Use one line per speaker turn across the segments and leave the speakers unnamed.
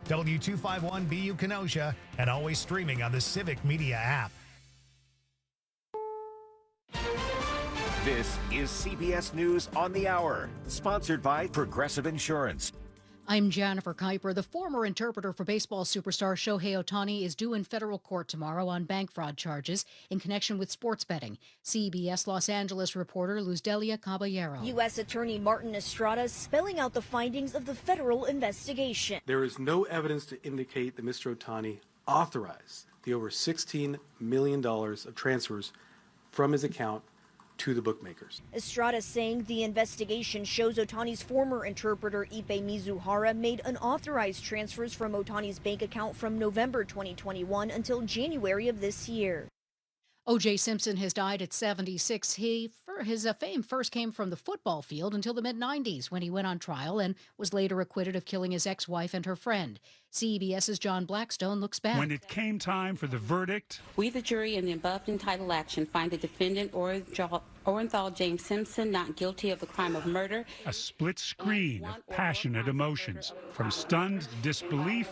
W251BU Kenosha, and always streaming on the Civic Media app.
This is CBS News on the Hour, sponsored by Progressive Insurance.
I'm Jennifer Kuiper. The former interpreter for baseball superstar Shohei Ohtani is due in federal court tomorrow on bank fraud charges in connection with sports betting. CBS Los Angeles reporter Luz Delia Caballero.
U.S. Attorney Martin Estrada spelling out the findings of the federal investigation.
There is no evidence to indicate that Mr. Ohtani authorized the over $16 million of transfers from his account to the bookmakers.
Estrada saying the investigation shows Ohtani's former interpreter Ipe Mizuhara made unauthorized transfers from Ohtani's bank account from November 2021 until January of this year.
O.J. Simpson has died at 76. His fame first came from the football field until the mid-90s when he went on trial and was later acquitted of killing his ex-wife and her friend. CBS's John Blackstone looks back.
When it came time for the verdict,
we, the jury, in the above entitled action, find the defendant, Orenthal James Simpson, not guilty of the crime of murder.
A split screen of passionate emotions, from stunned disbelief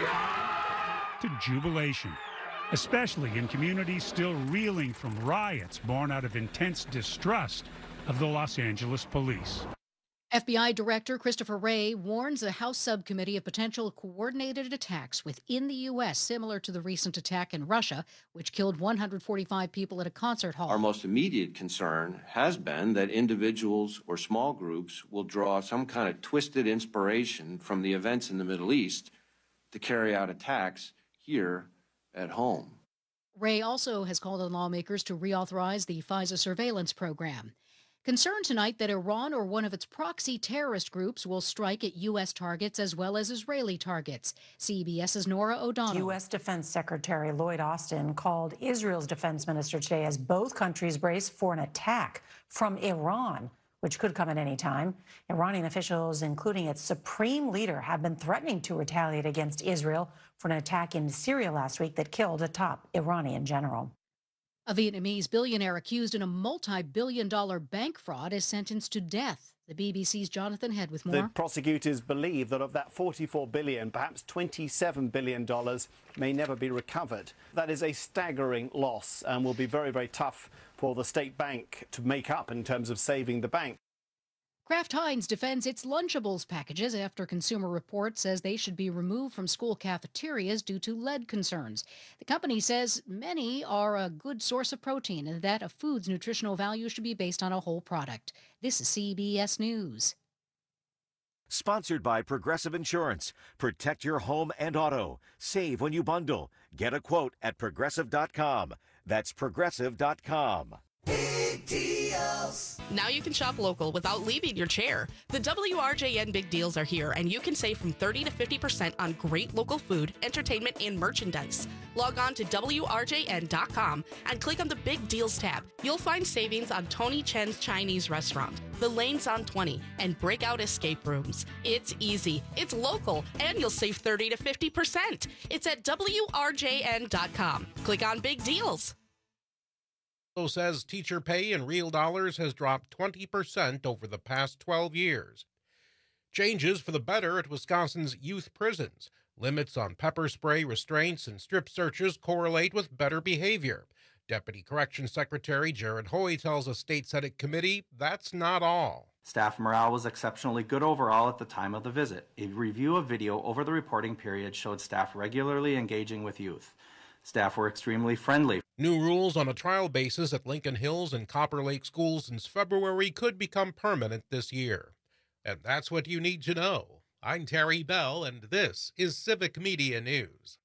to jubilation, especially in communities still reeling from riots born out of intense distrust of the Los Angeles police.
FBI Director Christopher Wray warns a House subcommittee of potential coordinated attacks within the U.S., similar to the recent attack in Russia, which killed 145 people at a concert hall.
Our most immediate concern has been that individuals or small groups will draw some kind of twisted inspiration from the events in the Middle East to carry out attacks here at home.
Wray also has called on lawmakers to reauthorize the FISA surveillance program. Concern tonight that Iran or one of its proxy terrorist groups will strike at U.S. targets as well as Israeli targets. CBS's Nora O'Donnell.
U.S. Defense Secretary Lloyd Austin called Israel's defense minister today as both countries brace for an attack from Iran, which could come at any time. Iranian officials, including its supreme leader, have been threatening to retaliate against Israel for an attack in Syria last week that killed a top Iranian general.
A Vietnamese billionaire accused in a multi-billion-dollar bank fraud is sentenced to death. The BBC's Jonathan Head with more.
The prosecutors believe that of that $44 billion, perhaps $27 billion may never be recovered. That is a staggering loss and will be very, very tough for the state bank to make up in terms of saving the bank.
Kraft Heinz defends its Lunchables packages after Consumer Reports says they should be removed from school cafeterias due to lead concerns. The company says many are a good source of protein and that a food's nutritional value should be based on a whole product. This is CBS News.
Sponsored by Progressive Insurance. Protect your home and auto. Save when you bundle. Get a quote at Progressive.com. That's Progressive.com.
Big deals.
Now you can shop local without leaving your chair. The WRJN Big Deals are here, and you can save from 30 to 50% on great local food, entertainment, and merchandise. Log on to WRJN.com and click on the Big Deals tab. You'll find savings on Tony Chen's Chinese restaurant, the Lanes on 20, and Breakout Escape Rooms. It's easy, it's local, and you'll save 30 to 50%. It's at WRJN.com. Click on Big Deals.
Says teacher pay in real dollars has dropped 20% over the past 12 years. Changes for the better at Wisconsin's youth prisons. Limits on pepper spray restraints and strip searches correlate with better behavior. Deputy Corrections Secretary Jared Hoy tells a state Senate committee that's not all.
Staff morale was exceptionally good overall at the time of the visit. A review of video over the reporting period showed staff regularly engaging with youth. Staff were extremely friendly.
New rules on a trial basis at Lincoln Hills and Copper Lake schools since February could become permanent this year. And that's what you need to know. I'm Terry Bell, and this is Civic Media News.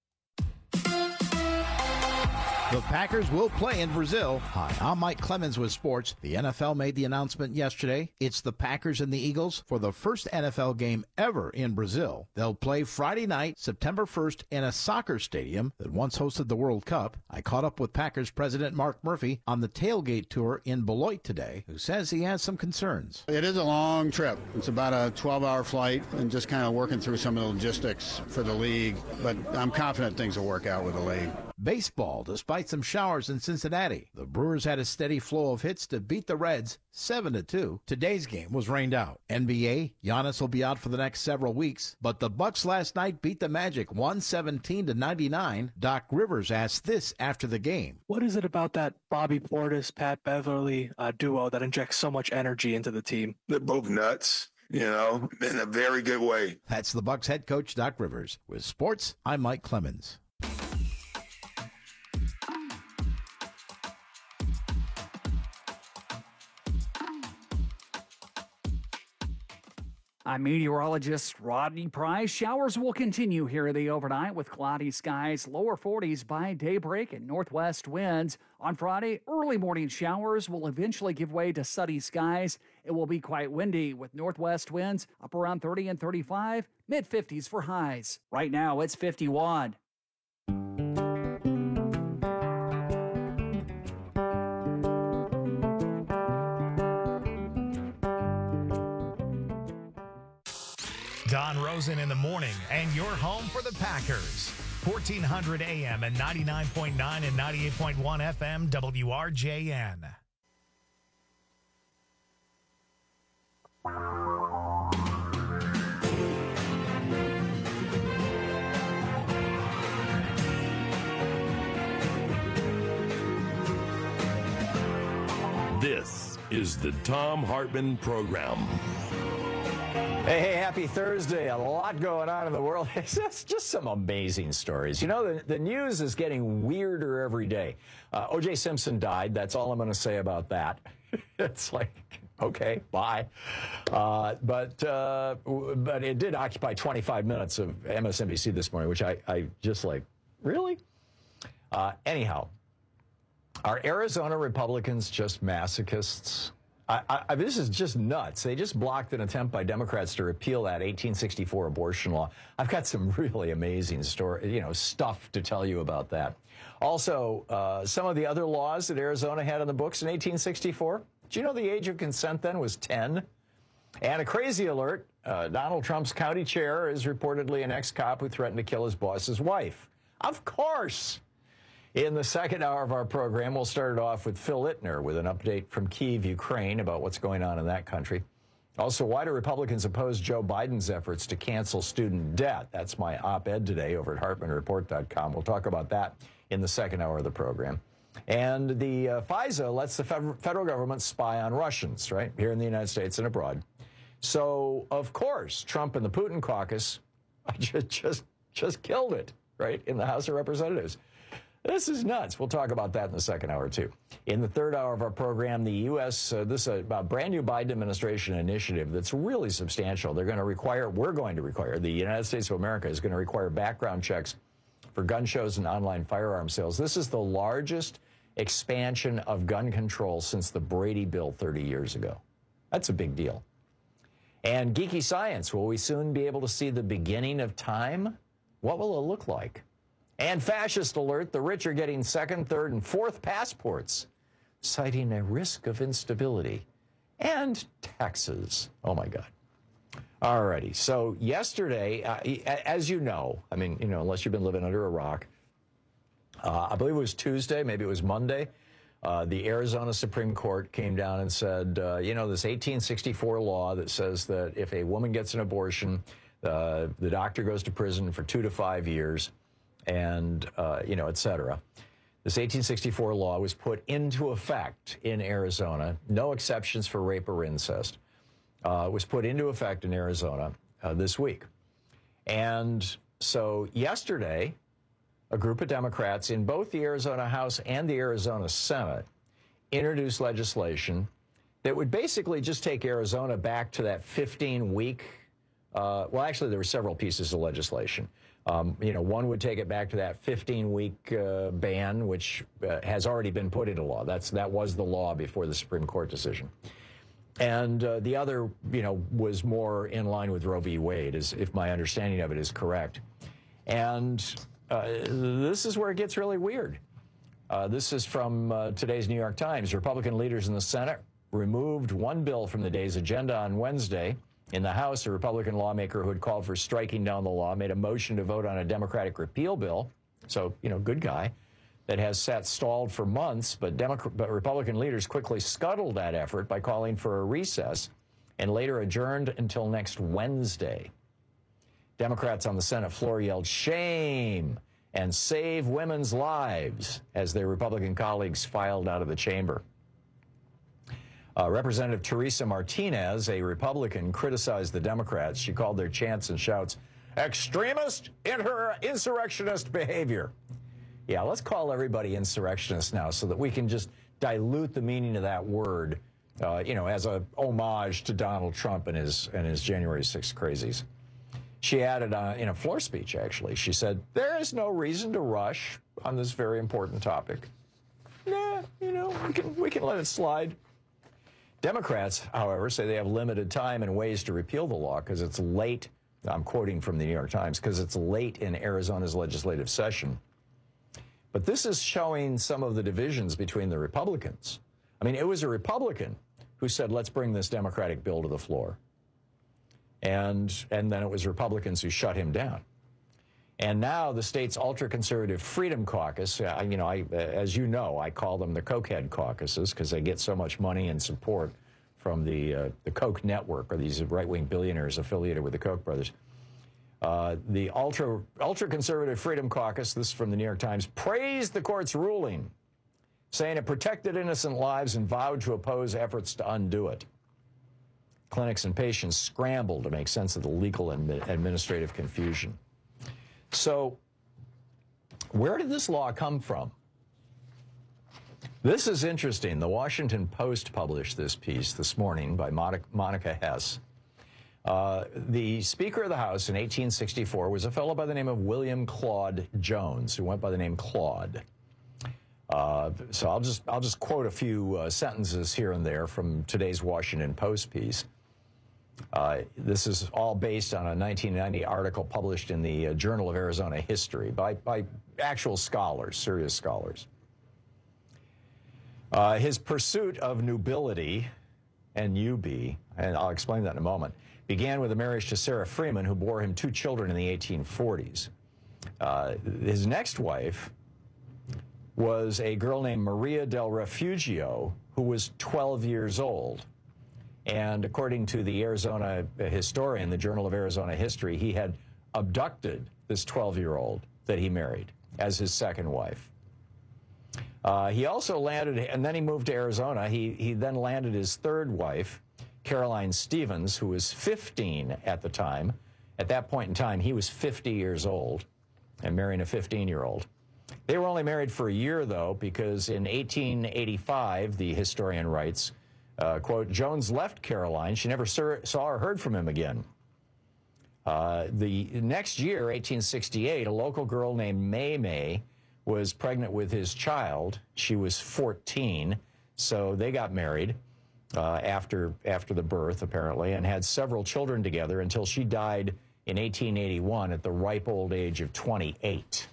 The Packers will play in Brazil. Hi, I'm Mike Clemens with sports. The NFL made the announcement yesterday. It's the Packers and the Eagles for the first NFL game ever in Brazil. They'll play Friday night, September 1st, in a soccer stadium that once hosted the World Cup. I caught up with Packers president Mark Murphy on the tailgate tour in Beloit today, who says he has some concerns.
It is a long trip. It's about a 12-hour flight and just kind of working through some of the logistics for the league. But I'm confident things will work out with the league.
Baseball, despite despite some showers in Cincinnati. The Brewers had a steady flow of hits to beat the Reds 7-2. Today's game was rained out. NBA, Giannis will be out for the next several weeks, but the Bucks last night beat the Magic 117-99. Doc Rivers asked this after the game.
What is it about that Bobby Portis, Pat Beverly duo that injects so much energy into the team?
They're both nuts, in a very good way.
That's the Bucks head coach, Doc Rivers. With sports, I'm Mike Clemens.
I'm meteorologist Rodney Price. Showers will continue here the overnight with cloudy skies, lower 40s by daybreak and northwest winds. On Friday, early morning showers will eventually give way to sunny skies. It will be quite windy with northwest winds up around 30 and 35, mid-50s for highs. Right now, it's 51.
Don Rosen in the morning, and you're home for the Packers. 1400 AM and 99.9 and 98.1 FM WRJN.
This is the Thom Hartmann Program.
Hey, happy Thursday. A lot going on in the world. It's just some amazing stories. The news is getting weirder every day. O.J. Simpson died. That's all I'm going to say about that. It's like, okay, bye. But it did occupy 25 minutes of MSNBC this morning, which I just like, really? Anyhow, are Arizona Republicans just masochists? This is just nuts. They just blocked an attempt by Democrats to repeal that 1864 abortion law. I've got some really amazing stuff to tell you about that. Also, some of the other laws that Arizona had on the books in 1864. Do you know the age of consent then was 10? And a crazy alert, Donald Trump's county chair is reportedly an ex-cop who threatened to kill his boss's wife. Of course. In the second hour of our program, we'll start it off with Phil Ittner with an update from Kyiv, Ukraine, about what's going on in that country. Also, why do Republicans oppose Joe Biden's efforts to cancel student debt? That's my op-ed today over at HartmannReport.com. We'll talk about that in the second hour of the program. And the FISA lets the federal government spy on Russians, right, here in the United States and abroad. So, of course, Trump and the Putin caucus just killed it, right, in the House of Representatives. This is nuts. We'll talk about that in the second hour, too. In the third hour of our program, the U.S., this is a brand new Biden administration initiative that's really substantial. We're going to require, the United States of America is going to require background checks for gun shows and online firearm sales. This is the largest expansion of gun control since the Brady Bill 30 years ago. That's a big deal. And geeky science, will we soon be able to see the beginning of time? What will it look like? And fascist alert, the rich are getting second, third, and fourth passports, citing a risk of instability. And taxes. Oh, my God. All righty. So yesterday, as you know, unless you've been living under a rock, I believe it was Tuesday, maybe it was Monday, the Arizona Supreme Court came down and said, this 1864 law that says that if a woman gets an abortion, the doctor goes to prison for 2 to 5 years. And, et cetera. This 1864 law was put into effect in Arizona. No exceptions for rape or incest. Was put into effect in Arizona this week. And so yesterday, a group of Democrats in both the Arizona House and the Arizona Senate introduced legislation that would basically just take Arizona back to that 15-week, well, actually, there were several pieces of legislation. One would take it back to that 15-week ban, which has already been put into law. That was the law before the Supreme Court decision. And the other, was more in line with Roe v. Wade, if my understanding of it is correct. And this is where it gets really weird. This is from today's New York Times. Republican leaders in the Senate removed one bill from the day's agenda on Wednesday. In the House, a Republican lawmaker who had called for striking down the law made a motion to vote on a Democratic repeal bill. So, good guy. that has sat stalled for months, but Republican leaders quickly scuttled that effort by calling for a recess and later adjourned until next Wednesday. Democrats on the Senate floor yelled, "Shame!" and "Save women's lives" as their Republican colleagues filed out of the chamber. Representative Teresa Martinez, a Republican, criticized the Democrats. She called their chants and shouts extremist, insurrectionist behavior. Yeah, let's call everybody insurrectionist now so that we can just dilute the meaning of that word, as a homage to Donald Trump and his January 6th crazies. She added in a floor speech, actually, she said, "There is no reason to rush on this very important topic. Nah, we can let it slide." Democrats, however, say they have limited time and ways to repeal the law because it's late. I'm quoting from the New York Times, because it's late in Arizona's legislative session. But this is showing some of the divisions between the Republicans. I mean, it was a Republican who said, let's bring this Democratic bill to the floor. And then it was Republicans who shut him down. And now the state's ultra-conservative Freedom Caucus, as you know, I call them the Cokehead caucuses because they get so much money and support from the Koch network, or these right-wing billionaires affiliated with the Koch brothers. The ultra-conservative Freedom Caucus, this is from the New York Times, praised the court's ruling, saying it protected innocent lives and vowed to oppose efforts to undo it. Clinics and patients scrambled to make sense of the legal and administrative confusion. So, where did this law come from? This is interesting. The Washington Post published this piece this morning by Monica Hess. The Speaker of the House in 1864 was a fellow by the name of William Claude Jones, who went by the name Claude. So I'll just quote a few sentences here and there from today's Washington Post piece. This is all based on a 1990 article published in the Journal of Arizona History by actual scholars, serious scholars. His pursuit of nubility, N-U-B, and I'll explain that in a moment, began with a marriage to Sarah Freeman, who bore him 2 children in the 1840s. His next wife was a girl named Maria del Refugio, who was 12 years old. And according to the Arizona historian, the Journal of Arizona History, he had abducted this 12-year-old that he married as his second wife. He also landed, and then he moved to Arizona. He then landed his third wife, Caroline Stevens, who was 15 at the time. At that point in time, he was 50 years old and marrying a 15-year-old. They were only married for a year, though, because in 1885, the historian writes, quote, Jones left Caroline. She never saw or heard from him again. The next year, 1868, a local girl named May was pregnant with his child. She was 14, so they got married after the birth, apparently, and had several children together until she died in 1881 at the ripe old age of 28.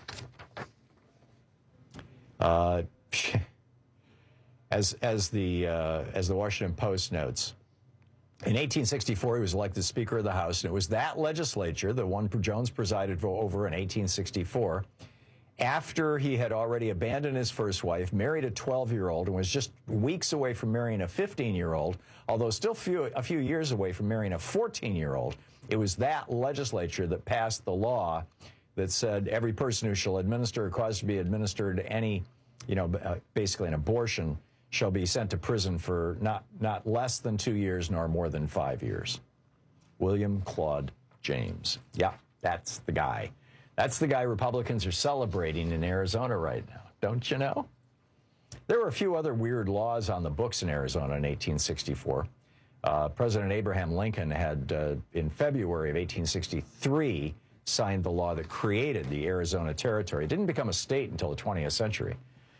As the Washington Post notes, in 1864 he was elected Speaker of the House, and it was that legislature, the one Jones presided over in 1864, after he had already abandoned his first wife, married a 12-year-old, and was just weeks away from marrying a 15-year-old, although still a few years away from marrying a 14-year-old. It was that legislature that passed the law that said every person who shall administer or cause to be administered any, basically an abortion, shall be sent to prison for not less than 2 years nor more than 5 years. William Claude James. Yeah, that's the guy. That's the guy Republicans are celebrating in Arizona right now, don't you know? There were a few other weird laws on the books in Arizona in 1864. President Abraham Lincoln had, in February of 1863, signed the law that created the Arizona Territory. It didn't become a state until the 20th century.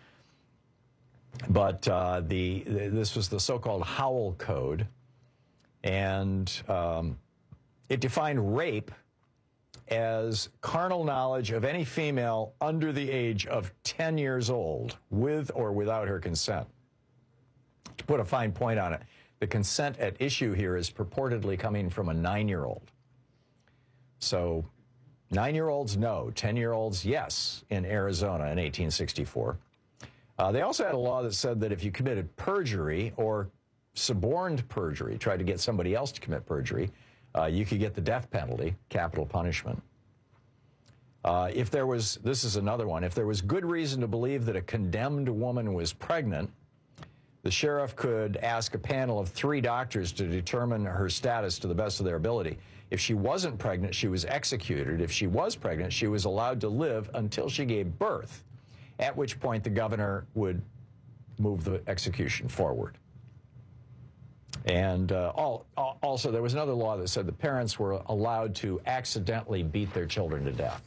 But this was the so-called Howell Code, and it defined rape as carnal knowledge of any female under the age of 10 years old, with or without her consent. To put a fine point on it, the consent at issue here is purportedly coming from a 9-year-old. So 9-year-olds, no. 10-year-olds, yes, in Arizona in 1864. They also had a law that said that if you committed perjury or suborned perjury, tried to get somebody else to commit perjury, you could get the death penalty, capital punishment. This is another one, if there was good reason to believe that a condemned woman was pregnant, the sheriff could ask a panel of 3 doctors to determine her status to the best of their ability. If she wasn't pregnant, she was executed. If she was pregnant, she was allowed to live until she gave birth, at which point the governor would move the execution forward. And also, there was another law that said the parents were allowed to accidentally beat their children to death.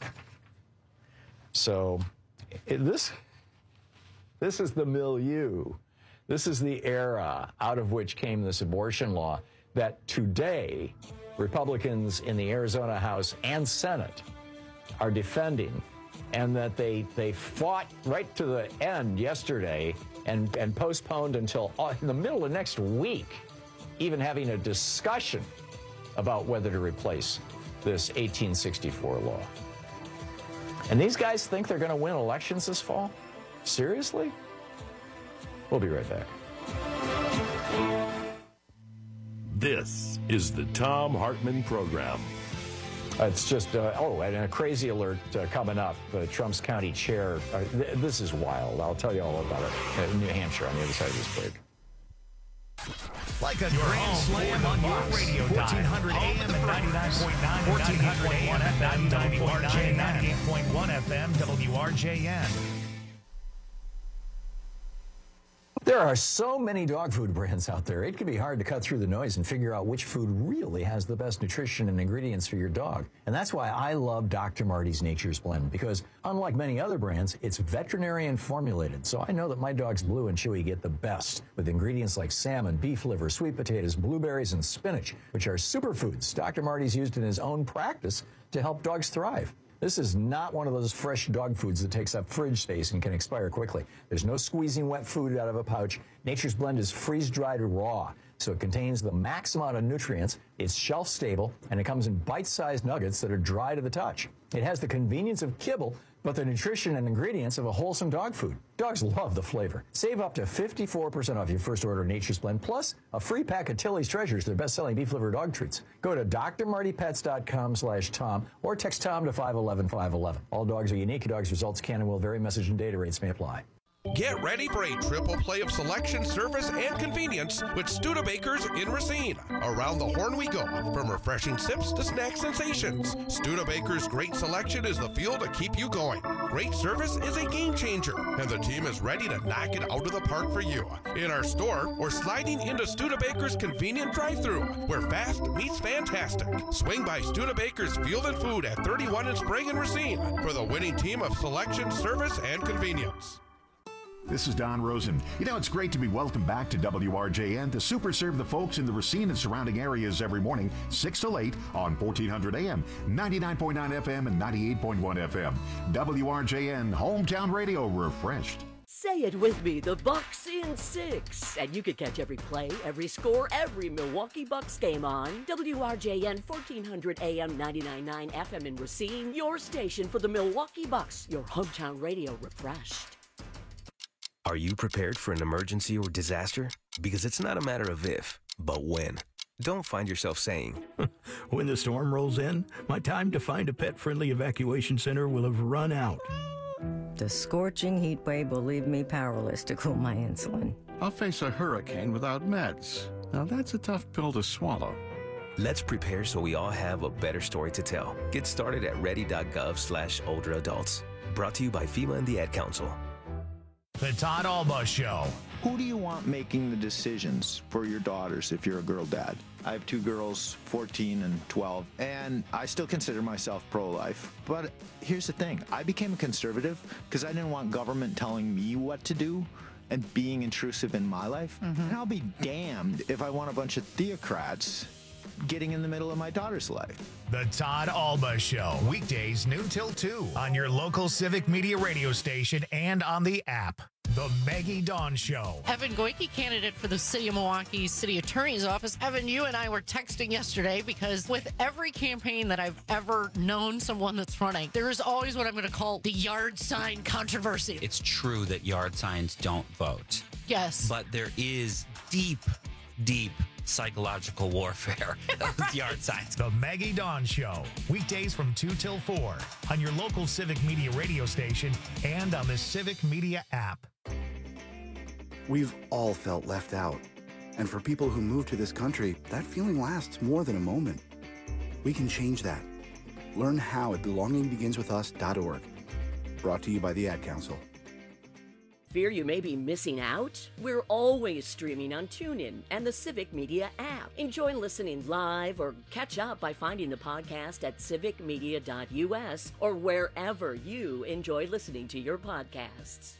So this is the milieu. This is the era out of which came this abortion law that today Republicans in the Arizona House and Senate are defending, and that they fought right to the end yesterday and postponed until in the middle of next week, even having a discussion about whether to replace this 1864 law. And these guys think they're going to win elections this fall? Seriously? We'll be right back.
This is the Thom Hartmann Program.
It's just, and a crazy alert coming up. Trump's county chair. This is wild. I'll tell you all about it in New Hampshire on the other side of this break.
Like a grand slam on your radio dial. 1400 AM and 99.9, 1400 AM FM, WRJN, 98.1 FM, WRJN.
There are so many dog food brands out there, it can be hard to cut through the noise and figure out which food really has the best nutrition and ingredients for your dog. And that's why I love Dr. Marty's Nature's Blend, because unlike many other brands, it's veterinarian formulated. So I know that my dogs Blue and Chewy get the best with ingredients like salmon, beef liver, sweet potatoes, blueberries, and spinach, which are superfoods Dr. Marty's used in his own practice to help dogs thrive. This is not one of those fresh dog foods that takes up fridge space and can expire quickly. There's no squeezing wet food out of a pouch. Nature's Blend is freeze-dried raw, so it contains the max amount of nutrients, it's shelf-stable, and it comes in bite-sized nuggets that are dry to the touch. It has the convenience of kibble, but the nutrition and ingredients of a wholesome dog food. Dogs love the flavor. Save up to 54% off your first order of Nature's Blend, plus a free pack of Tilly's Treasures, their best-selling beef liver dog treats. Go to drmartypets.com/Tom or text Tom to 511-511. All dogs are unique. Dogs' results can and will vary. Message and data rates may apply.
Get ready for a triple play of selection, service, and convenience with Studebakers in Racine. Around the horn we go, from refreshing sips to snack sensations. Studebakers' great selection is the fuel to keep you going. Great service is a game changer, and the team is ready to knock it out of the park for you. In our store, or sliding into Studebakers' convenient drive-thru, where fast meets fantastic. Swing by Studebakers Field and Food at 31 in Sprague and Racine for the winning team of selection, service, and convenience.
This is Don Rosen. You know, it's great to be welcomed back to WRJN to super serve the folks in the Racine and surrounding areas every morning, 6 till 8 on 1400 AM, 99.9 FM, and 98.1 FM. WRJN, hometown radio refreshed.
Say it with me, the Bucks in 6. And you can catch every play, every score, every Milwaukee Bucks game on WRJN 1400 AM 99.9 FM in Racine, your station for the Milwaukee Bucks, your hometown radio refreshed.
Are you prepared for an emergency or disaster? Because it's not a matter of if, but when. Don't find yourself saying,
when the storm rolls in, my time to find a pet-friendly evacuation center will have run out.
The scorching heat wave will leave me powerless to cool my insulin.
I'll face a hurricane without meds. Now that's a tough pill to swallow.
Let's prepare so we all have a better story to tell. Get started at ready.gov/older adults. Brought to you by FEMA and the Ad Council.
The Todd Alba Show.
Who do you want making the decisions for your daughters if you're a girl dad? I have 2 girls, 14 and 12, and I still consider myself pro-life. But here's the thing. I became a conservative because I didn't want government telling me what to do and being intrusive in my life. And I'll be damned if I want a bunch of theocrats getting in the middle of my daughter's life.
The Todd Alba Show. Weekdays noon till 2 on your local Civic Media radio station and on the app. The Maggie Dawn Show.
Evan Goyke, candidate for the City of Milwaukee City Attorney's Office. Evan, you and I were texting yesterday because with every campaign that I've ever known someone that's running, there is always what I'm going to call the yard sign controversy.
It's true that yard signs don't vote.
Yes.
But there is deep psychological warfare with yard signs.
The Maggie Dawn Show. Weekdays from 2 till 4 on your local Civic Media radio station and on the Civic Media app.
We've all felt left out. And for people who move to this country, that feeling lasts more than a moment. We can change that. Learn how at belongingbeginswithus.org. Brought to you by the Ad Council.
Fear you may be missing out? We're always streaming on TuneIn and the Civic Media app. Enjoy listening live or catch up by finding the podcast at civicmedia.us or wherever you enjoy listening to your podcasts.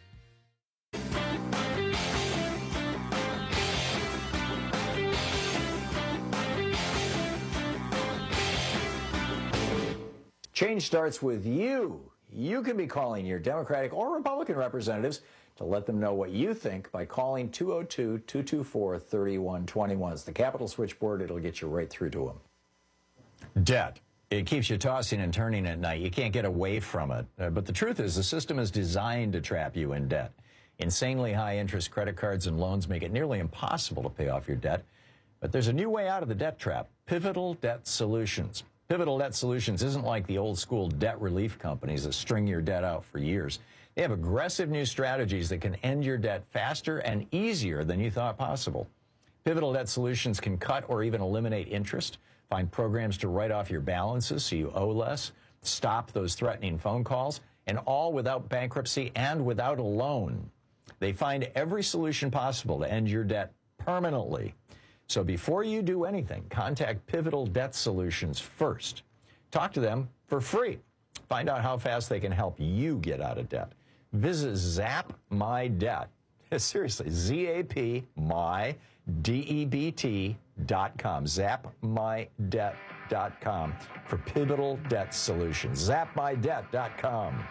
Change starts with you. You can be calling your Democratic or Republican representatives to let them know what you think by calling 202-224-3121. It's the Capital Switchboard. It'll get you right through to them. Debt. It keeps you tossing and turning at night. You can't get away from it. But the truth is the system is designed to trap you in debt. Insanely high interest credit cards and loans make it nearly impossible to pay off your debt. But there's a new way out of the debt trap. Pivotal Debt Solutions. Pivotal Debt Solutions isn't like the old school debt relief companies that string your debt out for years. They have aggressive new strategies that can end your debt faster and easier than you thought possible. Pivotal Debt Solutions can cut or even eliminate interest, find programs to write off your balances so you owe less, stop those threatening phone calls, and all without bankruptcy and without a loan. They find every solution possible to end your debt permanently. So before you do anything, contact Pivotal Debt Solutions first. Talk to them for free. Find out how fast they can help you get out of debt. Visit ZapMyDebt. Seriously, ZapMyDebt.com. ZapMyDebt.com for Pivotal Debt Solutions. ZapMyDebt.com.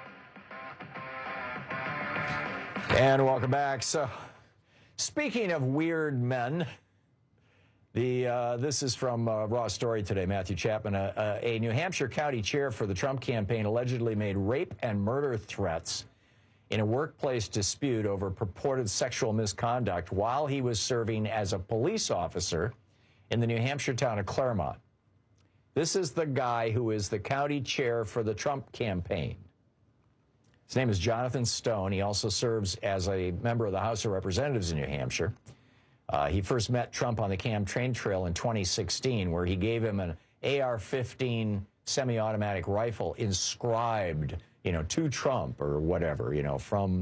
And welcome back. So, speaking of weird men, this is from Raw Story today, Matthew Chapman. A New Hampshire county chair for the Trump campaign allegedly made rape and murder threats in a workplace dispute over purported sexual misconduct while he was serving as a police officer in the New Hampshire town of Claremont. This is the guy who is the county chair for the Trump campaign. His name is Jonathan Stone. He also serves as a member of the House of Representatives in New Hampshire. He first met Trump on the campaign trail in 2016, where he gave him an AR-15 semi-automatic rifle inscribed, to Trump or whatever, from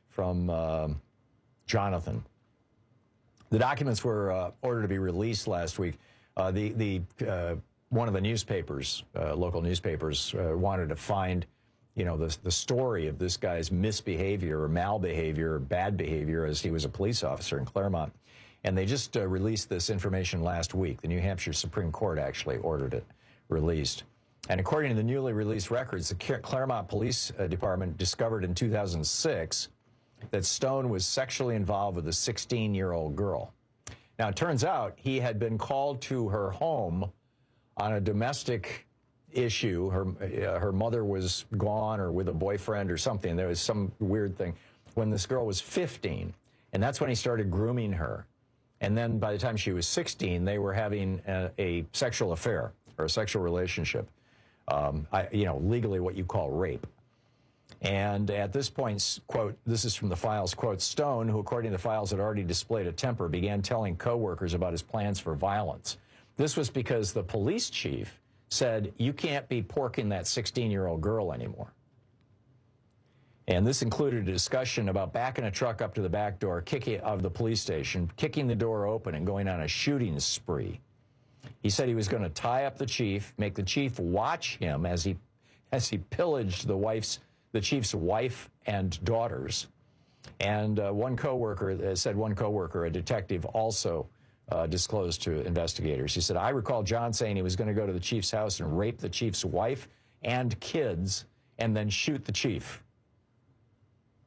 Jonathan. The documents were ordered to be released last week. One of the newspapers, local newspapers, wanted to find, the story of this guy's misbehavior or malbehavior or bad behavior as he was a police officer in Claremont. And they just released this information last week. The New Hampshire Supreme Court actually ordered it released. And according to the newly released records, the Claremont Police Department discovered in 2006 that Stone was sexually involved with a 16-year-old girl. Now, it turns out he had been called to her home on a domestic issue. Her mother was gone or with a boyfriend or something. There was some weird thing when this girl was 15. And that's when he started grooming her. And then by the time she was 16, they were having a sexual affair or a sexual relationship. Legally what you call rape. And at this point, quote, this is from the files, quote, Stone, who according to the files had already displayed a temper, began telling coworkers about his plans for violence. This was because the police chief said, you can't be porking that 16-year-old girl anymore. And this included a discussion about backing a truck up to the back door of the police station, kicking the door open and going on a shooting spree. He said he was going to tie up the chief, make the chief watch him as he pillaged the chief's wife and daughters. And one coworker, a detective, also disclosed to investigators. He said, I recall John saying he was going to go to the chief's house and rape the chief's wife and kids and then shoot the chief.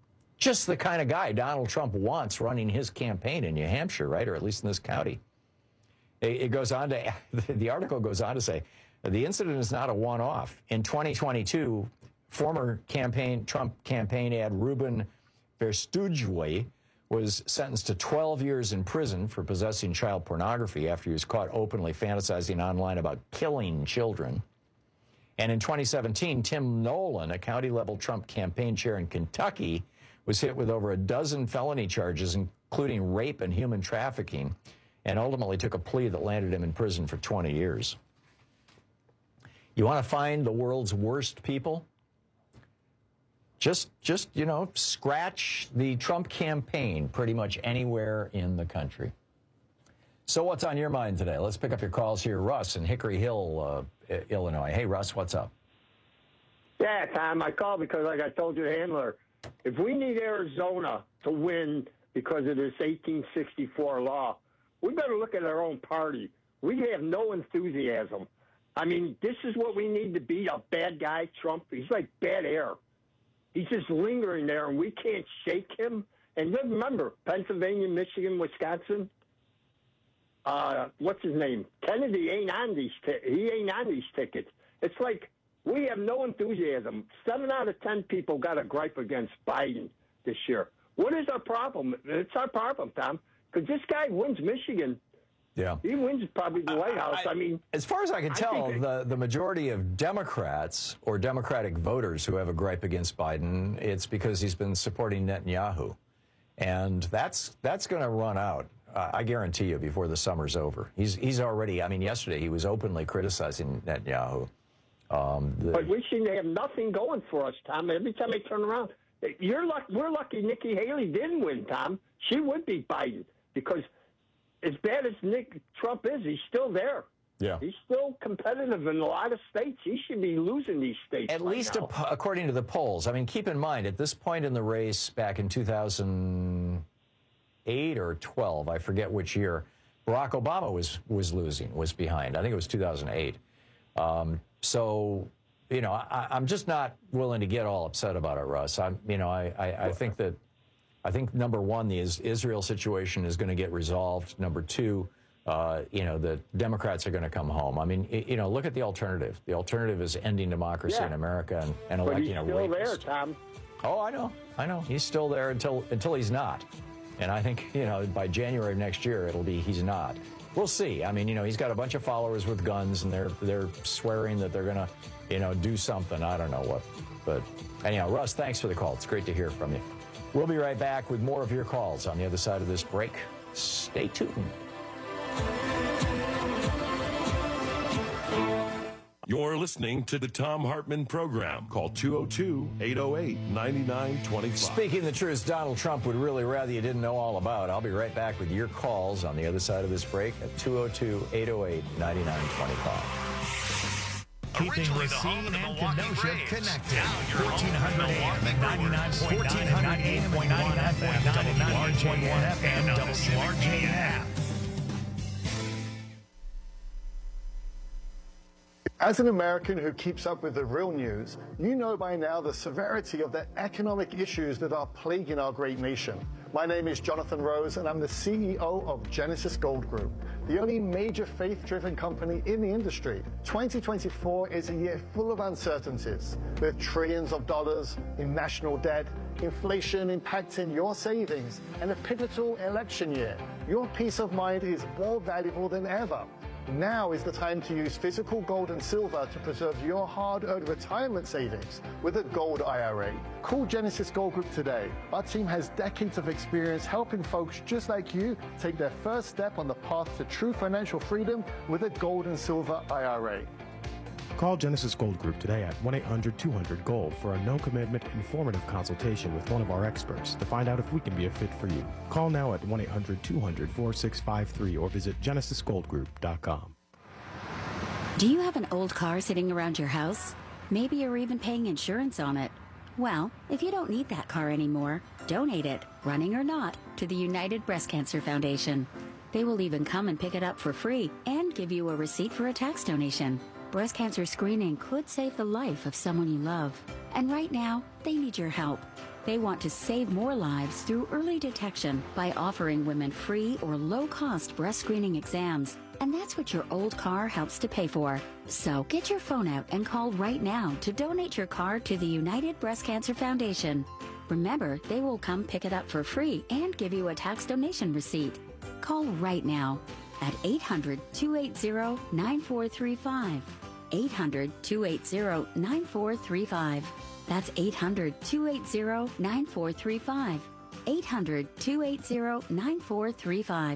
Just the kind of guy Donald Trump wants running his campaign in New Hampshire, right? Or at least in this county. It goes on to, the article goes on to say, the incident is not a one-off. In 2022, former Trump campaign ad Ruben Verstujwe was sentenced to 12 years in prison for possessing child pornography after he was caught openly fantasizing online about killing children. And in 2017, Tim Nolan, a county-level Trump campaign chair in Kentucky, was hit with over a dozen felony charges, including rape and human trafficking, and ultimately took a plea that landed him in prison for 20 years. You want to find the world's worst people? Just scratch the Trump campaign pretty much anywhere in the country. So what's on your mind today? Let's pick up your calls here. Russ in Hickory Hill, Illinois. Hey, Russ, what's up?
Yeah, Tom, I called because, like I told your handler, if we need Arizona to win because of this 1864 law, we better look at our own party. We have no enthusiasm. I mean, this is what we need to beat a bad guy, Trump. He's like bad air. He's just lingering there, and we can't shake him. And then remember, Pennsylvania, Michigan, Wisconsin, what's his name? Kennedy ain't on these he ain't on these tickets. It's like we have no enthusiasm. 7 out of 10 people got a gripe against Biden this year. What is our problem? It's our problem, Tom, because this guy wins Michigan.
Yeah.
He wins probably the White House. I mean,
as far as I can tell, the majority of Democrats or Democratic voters who have a gripe against Biden, it's because he's been supporting Netanyahu. And that's going to run out, I guarantee you, before the summer's over. He's already, I mean, yesterday he was openly criticizing Netanyahu.
But we seem to have nothing going for us, Tom. Every time I turn around, we're lucky Nikki Haley didn't win, Tom. She would beat Biden because as bad as Trump is, he's still there.
Yeah.
He's still competitive in a lot of states. He should be losing these states.
At least according to the polls. I mean, keep in mind, at this point in the race back in 2008 or 12, I forget which year, Barack Obama was losing, was behind. I think it was 2008. So, I'm just not willing to get all upset about it, Russ. I think number one, the Israel situation is going to get resolved. Number two, the Democrats are going to come home. I mean, look at the alternative. The alternative is ending democracy in America and electing a rapist.
But he's still there, Tom.
Oh, I know. He's still there until he's not. And I think, by January of next year, he's not. We'll see. I mean, he's got a bunch of followers with guns, and they're swearing that they're going to, do something. I don't know what. But anyhow, Russ, thanks for the call. It's great to hear from you. We'll be right back with more of your calls on the other side of this break. Stay tuned.
You're listening to the Thom Hartmann Program. Call 202-808-9925.
Speaking the truth, Donald Trump would really rather you didn't know all about. I'll be right back with your calls on the other side of this break at 202-808-9925.
Keeping Racine and Kenosha connected. 1400 AM and 99.9 WRJN FM, WRJN.
As an American who keeps up with the real news, you know by now the severity of the economic issues that are plaguing our great nation. My name is Jonathan Rose, and I'm the CEO of Genesis Gold Group, the only major faith-driven company in the industry. 2024 is a year full of uncertainties, with trillions of dollars in national debt, inflation impacting your savings, and a pivotal election year. Your peace of mind is more valuable than ever. Now is the time to use physical gold and silver to preserve your hard-earned retirement savings with a gold IRA. Call Genesis Gold Group today. Our team has decades of experience helping folks just like you take their first step on the path to true financial freedom with a gold and silver IRA.
Call Genesis Gold Group today at 1-800-200-GOLD for a no-commitment, informative consultation with one of our experts to find out if we can be a fit for you. Call now at 1-800-200-4653 or visit genesisgoldgroup.com.
Do you have an old car sitting around your house? Maybe you're even paying insurance on it. Well, if you don't need that car anymore, donate it, running or not, to the United Breast Cancer Foundation. They will even come and pick it up for free and give you a receipt for a tax donation. Breast cancer screening could save the life of someone you love. And right now, they need your help. They want to save more lives through early detection by offering women free or low-cost breast screening exams. And that's what your old car helps to pay for. So get your phone out and call right now to donate your car to the United Breast Cancer Foundation. Remember, they will come pick it up for free and give you a tax donation receipt. Call right now at 800-280-9435. 800-280-9435. That's 800-280-9435. 800-280-9435.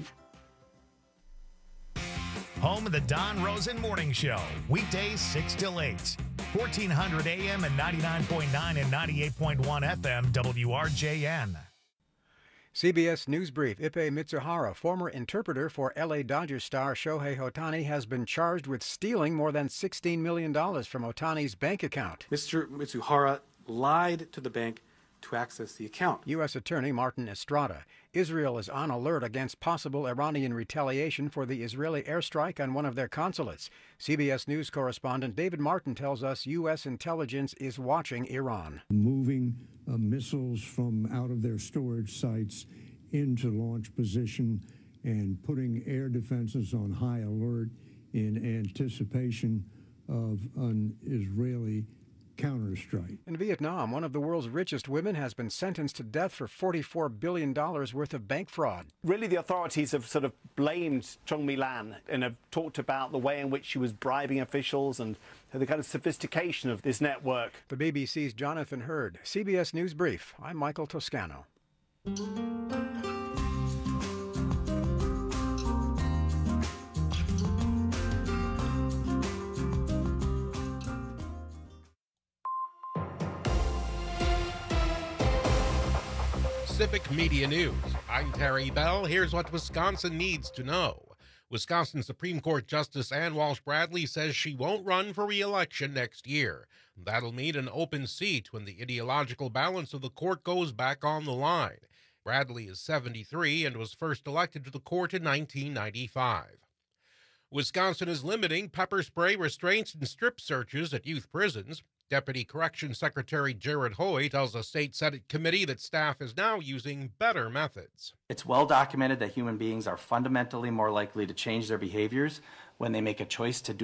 Home of the Don Rosen Morning Show. Weekdays 6 till 8. 1400 AM and 99.9 and 98.1 FM WRJN.
CBS News Brief. Ippei Mitsuhara, former interpreter for LA Dodgers star Shohei Ohtani, has been charged with stealing more than $16 million from Ohtani's bank account.
Mr. Mitsuhara lied to the bank to access the account.
U.S. Attorney Martin Estrada. Israel is on alert against possible Iranian retaliation for the Israeli airstrike on one of their consulates. CBS News correspondent David Martin tells us U.S. intelligence is watching Iran.
Moving missiles from out of their storage sites into launch position and putting air defenses on high alert in anticipation of an Israeli counterstrike.
In Vietnam, one of the world's richest women has been sentenced to death for $44 billion worth of bank fraud.
Really, the authorities have sort of blamed Chung Mi-lan and have talked about the way in which she was bribing officials and the kind of sophistication of this network.
The BBC's Jonathan Hurd. CBS News Brief. I'm Michael Toscano.
Civic Media News. I'm Terry Bell. Here's what Wisconsin needs to know. Wisconsin Supreme Court Justice Ann Walsh Bradley says she won't run for re-election next year. That'll mean an open seat when the ideological balance of the court goes back on the line. Bradley is 73 and was first elected to the court in 1995. Wisconsin is limiting pepper spray restraints and strip searches at youth prisons. Deputy Corrections Secretary Jared Hoy tells a state Senate committee that staff is now using better methods.
It's well documented that human beings are fundamentally more likely to change their behaviors when they make a choice to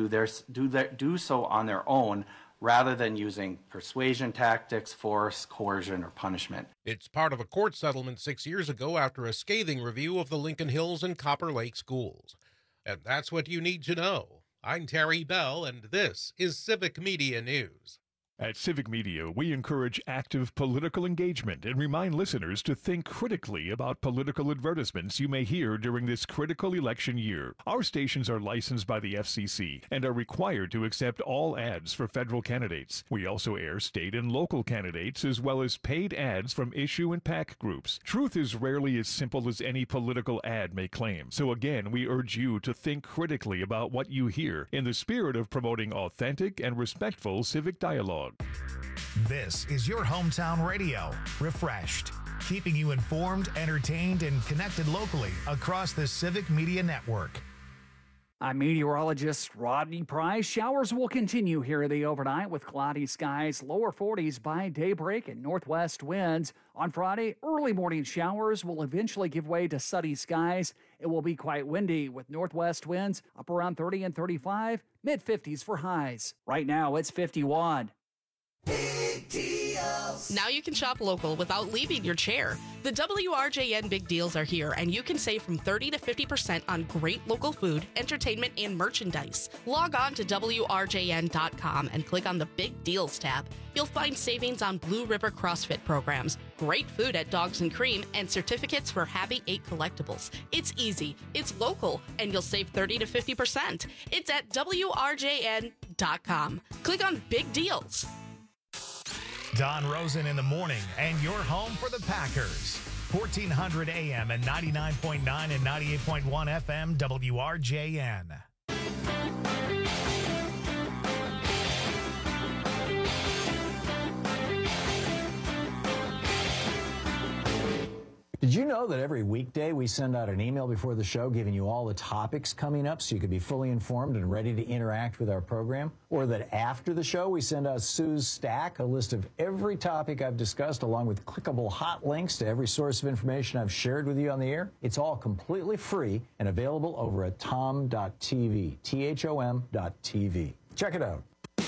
do so on their own rather than using persuasion tactics, force, coercion, or punishment.
It's part of a court settlement 6 years ago after a scathing review of the Lincoln Hills and Copper Lake schools. And that's what you need to know. I'm Terry Bell, and this is Civic Media News.
At Civic Media, we encourage active political engagement and remind listeners to think critically about political advertisements you may hear during this critical election year. Our stations are licensed by the FCC and are required to accept all ads for federal candidates. We also air state and local candidates as well as paid ads from issue and PAC groups. Truth is rarely as simple as any political ad may claim. So again, we urge you to think critically about what you hear in the spirit of promoting authentic and respectful civic dialogue.
This is your hometown radio, refreshed, keeping you informed, entertained, and connected locally across the Civic Media Network.
I'm meteorologist Rodney Price. Showers will continue here the overnight with cloudy skies, lower 40s by daybreak and northwest winds. On Friday, early morning showers will eventually give way to sunny skies. It will be quite windy with northwest winds up around 30 and 35, mid-50s for highs. Right now, it's 51.
Big deals. Now you can shop local without leaving your chair. The WRJN Big Deals are here, and you can save from 30 to 50% on great local food, entertainment, and merchandise. Log on to WRJN.com and click on the Big Deals tab. You'll find savings on Blue River CrossFit programs, great food at Dogs and Cream, and certificates for Happy 8 collectibles. It's easy, it's local, and you'll save 30 to 50%. It's at WRJN.com. Click on Big Deals.
Don Rosen in the morning, and your home for the Packers. 1400 AM and 99.9 and 98.1 FM WRJN.
Did you know that every weekday we send out an email before the show giving you all the topics coming up so you can be fully informed and ready to interact with our program? Or that after the show we send out Sue's Stack, a list of every topic I've discussed along with clickable hot links to every source of information I've shared with you on the air? It's all completely free and available over at tom.tv, THOM.tv. Check it out.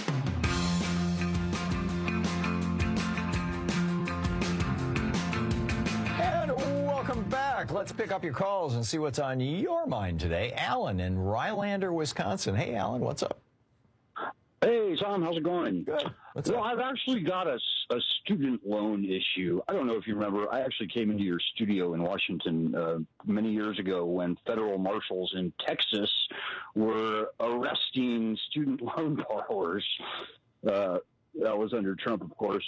Let's pick up your calls and see what's on your mind today. Alan in Rylander, Wisconsin. Hey, Alan, what's up?
Hey, Tom, how's it going?
Good.
Well, I've actually got a student loan issue. I don't know if you remember, I actually came into your studio in Washington many years ago when federal marshals in Texas were arresting student loan borrowers. That was under Trump, of course.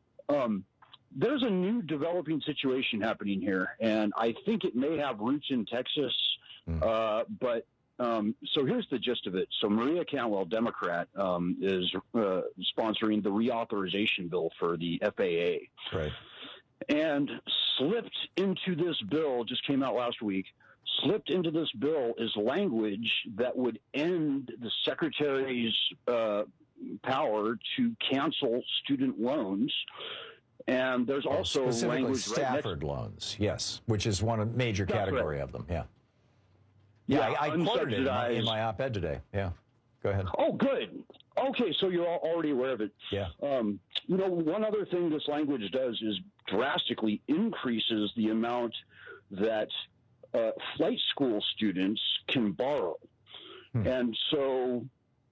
There's a new developing situation happening here, and I think it may have roots in Texas. But so here's the gist of it. So Maria Cantwell, Democrat, is sponsoring the reauthorization bill for the FAA.
Right.
And slipped into this bill, just came out last week, slipped into this bill is language that would end the secretary's power to cancel student loans. And there's also
specifically
language
Stafford loans, yes, which is one major category of them. Yeah. Yeah, I quoted it in my op-ed today. Yeah, go ahead.
Oh, good. Okay, so you're already aware of it.
Yeah.
You know, one other thing this language does is drastically increases the amount that flight school students can borrow. And so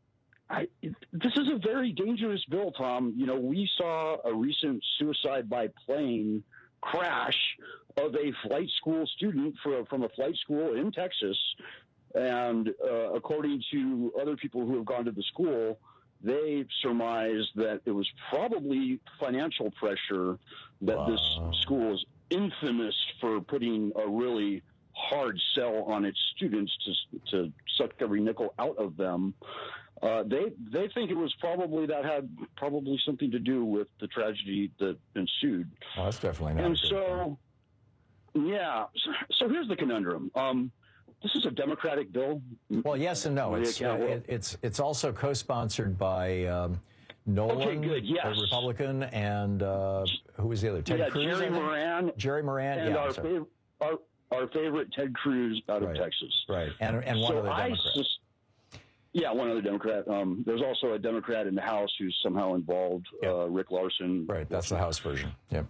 this is a very dangerous bill, Tom. You know, we saw a recent suicide by plane crash of a flight school student from a flight school in Texas. And according to other people who have gone to the school, they surmised that it was probably financial pressure that this school is infamous for putting a really hard sell on its students to suck every nickel out of them. They think it was had probably something to do with the tragedy that ensued.
Well, that's definitely not.
And so, yeah. So here's the conundrum. This is a Democratic bill.
Well, yes and no. It's also co-sponsored by Nolan,
okay, good. Yes.
a Republican, and who was the other? Ted Cruz.
Jerry Moran.
Jerry Moran.
And
yeah,
our favorite Ted Cruz out of Texas.
Right. And one other Democrat.
Yeah, one other Democrat. There's also a Democrat in the House who's somehow involved, Rick Larson.
Right, that's the House version. Yeah.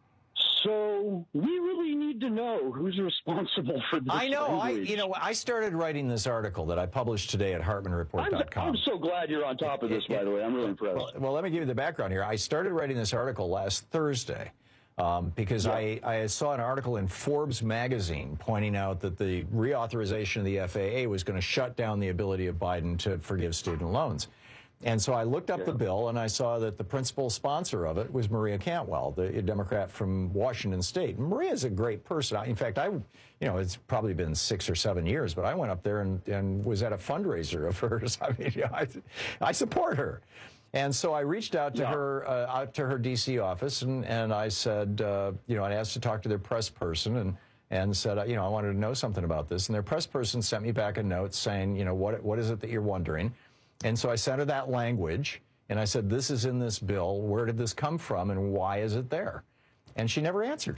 So we really need to know who's responsible for this.
I know.
Language.
I started writing this article that I published today at HartmanReport.com.
I'm so glad you're on top of this, by the way. I'm really impressed.
Well, let me give you the background here. I started writing this article last Thursday. Because I saw an article in Forbes magazine pointing out that the reauthorization of the FAA was going to shut down the ability of Biden to forgive student loans. And so I looked up the bill, and I saw that the principal sponsor of it was Maria Cantwell, the Democrat from Washington State. Maria's a great person. In fact, it's probably been 6 or 7 years, but I went up there and was at a fundraiser of hers. I mean, I support her. And so I reached out to her D.C. office, and I said, I asked to talk to their press person and said, I wanted to know something about this. And their press person sent me back a note saying, what is it that you're wondering? And so I sent her that language, and I said, this is in this bill. Where did this come from, and why is it there? And she never answered.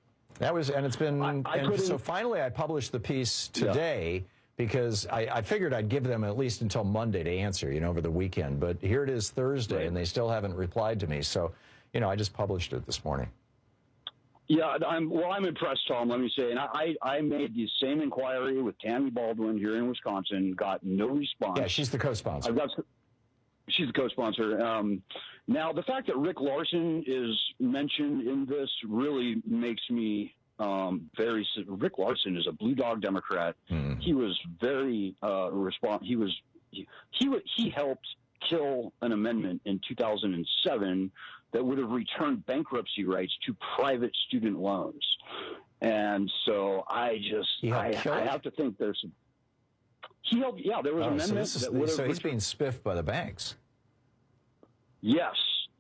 So finally I published the piece today. Because I figured I'd give them at least until Monday to answer, over the weekend. But here it is Thursday, and they still haven't replied to me. So, I just published it this morning.
Yeah, I'm impressed, Tom, let me say. And I made the same inquiry with Tammy Baldwin here in Wisconsin, got no response.
Yeah, she's the co-sponsor.
She's the co-sponsor. Now, the fact that Rick Larson is mentioned in this really makes me Rick Larson is a blue dog Democrat. He was very he helped kill an amendment in 2007 that would have returned bankruptcy rights to private student loans. And so I have to think there was an amendment that would have
so he's being spiffed by the banks.
Yes.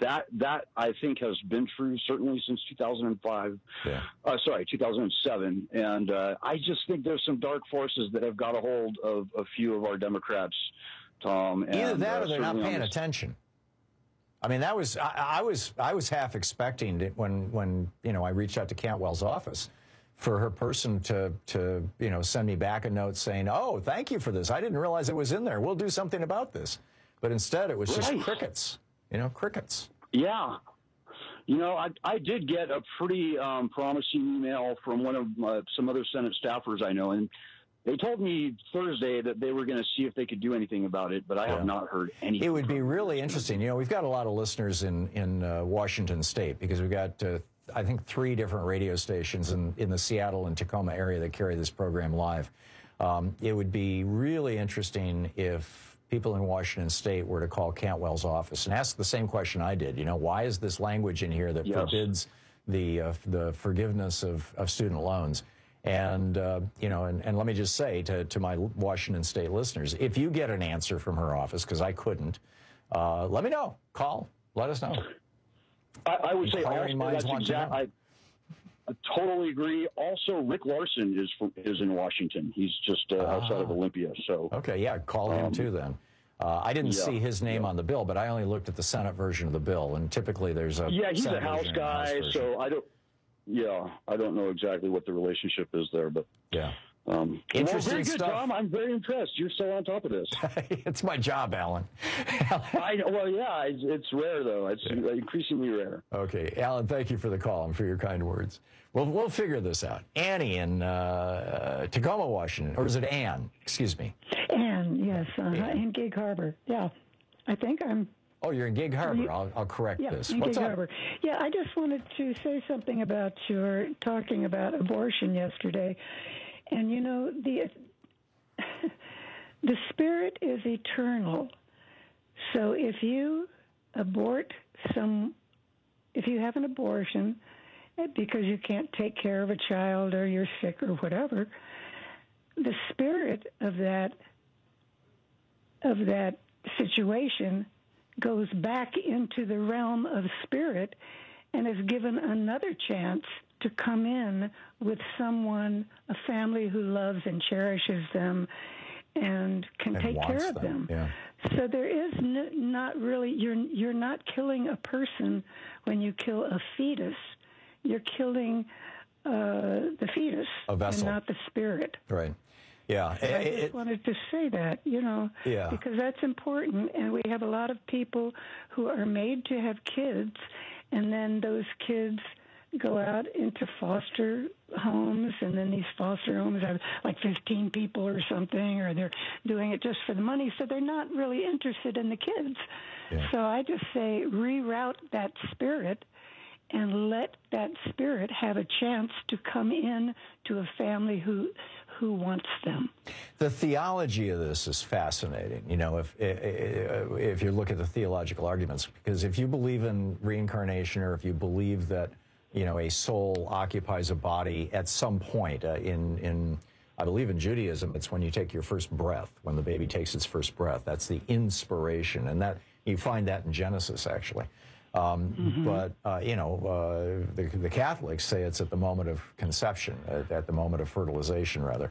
that I think has been true certainly since 2005. 2007. And I just think there's some dark forces that have got a hold of a few of our Democrats, Tom. And,
either that or they're not paying attention. I mean, I was half expecting it when I reached out to Cantwell's office for her person to send me back a note saying, "Oh, thank you for this. I didn't realize it was in there. We'll do something about this." But instead, it was just crickets. Crickets.
Yeah. I did get a pretty promising email from one of some other Senate staffers I know, and they told me Thursday that they were going to see if they could do anything about it, but I have not heard anything.
It would be really interesting. We've got a lot of listeners in Washington State because we've got, I think, 3 different radio stations in the Seattle and Tacoma area that carry this program live. It would be really interesting if people in Washington State were to call Cantwell's office and ask the same question I did. Why is this language in here that forbids the forgiveness of student loans? And, and let me just say to my Washington State listeners, if you get an answer from her office, because I couldn't, let me know. Call. Let us know.
I would say also, I totally agree. Also, Rick Larson is in Washington. He's just outside of Olympia. So
okay, yeah, call him too then. I didn't see his name on the bill, but I only looked at the Senate version of the bill, and typically there's a
he's
Senate
a House guy, so I don't know exactly what the relationship is there, but
interesting
very good,
stuff.
Tom. I'm very impressed. You're so on top of this.
It's my job, Alan.
It's rare though. It's increasingly rare.
Okay, Alan, thank you for the call and for your kind words. We'll figure this out. Annie in Tacoma, Washington, or is it Ann? Excuse me.
Ann, yes, in Gig Harbor. Yeah, I think I'm.
Oh, you're in Gig Harbor. I'll correct this.
In
What's
Gig
up?
Harbor. Yeah, I just wanted to say something about your talking about abortion yesterday. And, the spirit is eternal. So if you if you have an abortion because you can't take care of a child or you're sick or whatever, the spirit of that situation goes back into the realm of spirit and is given another chance to come in with someone, a family who loves and cherishes them and can take care of them.
Yeah.
So there is not really, you're not killing a person when you kill a fetus. You're killing the fetus and not the spirit.
Right. Yeah.
So I just wanted to say that, because that's important. And we have a lot of people who are made to have kids, and then those kids go out into foster homes, and then these foster homes have like 15 people or something, or they're doing it just for the money, so they're not really interested in the kids. Yeah. So I just say reroute that spirit and let that spirit have a chance to come in to a family who wants them.
The theology of this is fascinating, if you look at the theological arguments, because if you believe in reincarnation, or if you believe that, a soul occupies a body at some point I believe in Judaism, it's when you take your first breath, when the baby takes its first breath. That's the inspiration, and that you find that in Genesis, actually. But, the Catholics say it's at the moment of conception, at the moment of fertilization, rather.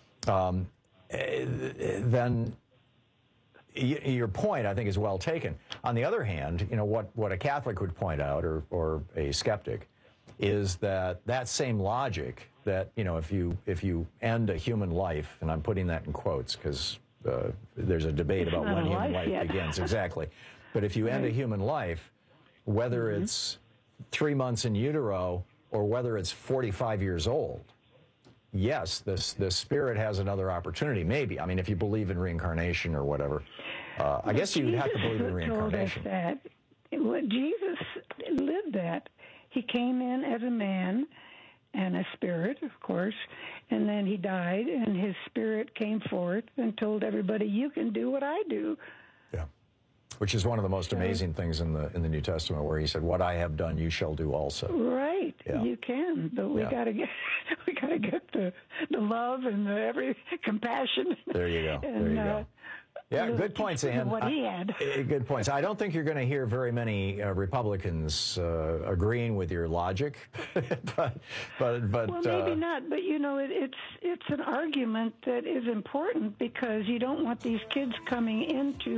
Then your point, I think, is well taken. On the other hand, what a Catholic would point out, or a skeptic, is that same logic that, if you end a human life, and I'm putting that in quotes because there's a debate about when human life begins. Exactly. But if you end a human life, whether it's 3 months in utero or whether it's 45 years old, yes, the spirit has another opportunity, maybe. I mean, if you believe in reincarnation or whatever. I guess you'd have to believe in reincarnation.
Jesus lived that. He came in as a man and a spirit, of course, and then he died, and his spirit came forth and told everybody, you can do what I do.
Which is one of the most amazing things in the New Testament, where he said, "What I have done, you shall do also."
Right, you can, but we got to get the love and the compassion.
There you go.
And,
there you go. Yeah, good points, Ann.
What he had.
Good points. I don't think you're going to hear very many Republicans agreeing with your logic, but
well, maybe not. But you know, it's an argument that is important because you don't want these kids coming into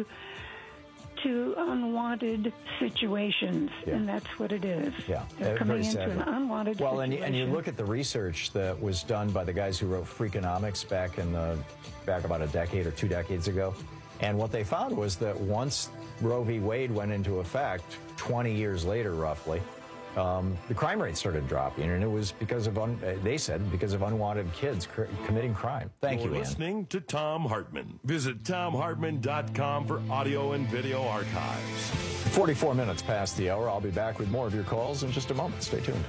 unwanted situations, and that's what it is.
Yeah,
they're coming into an unwanted situation.
And you look at the research that was done by the guys who wrote Freakonomics back about a decade or 2 decades ago, and what they found was that once Roe v. Wade went into effect, 20 years later, roughly, the crime rate started dropping, and it was because of, because of unwanted kids committing crime. Thank you, Ann.
You're listening to Thom Hartmann. Visit ThomHartmann.com for audio and video archives.
44 minutes past the hour. I'll be back with more of your calls in just a moment. Stay tuned.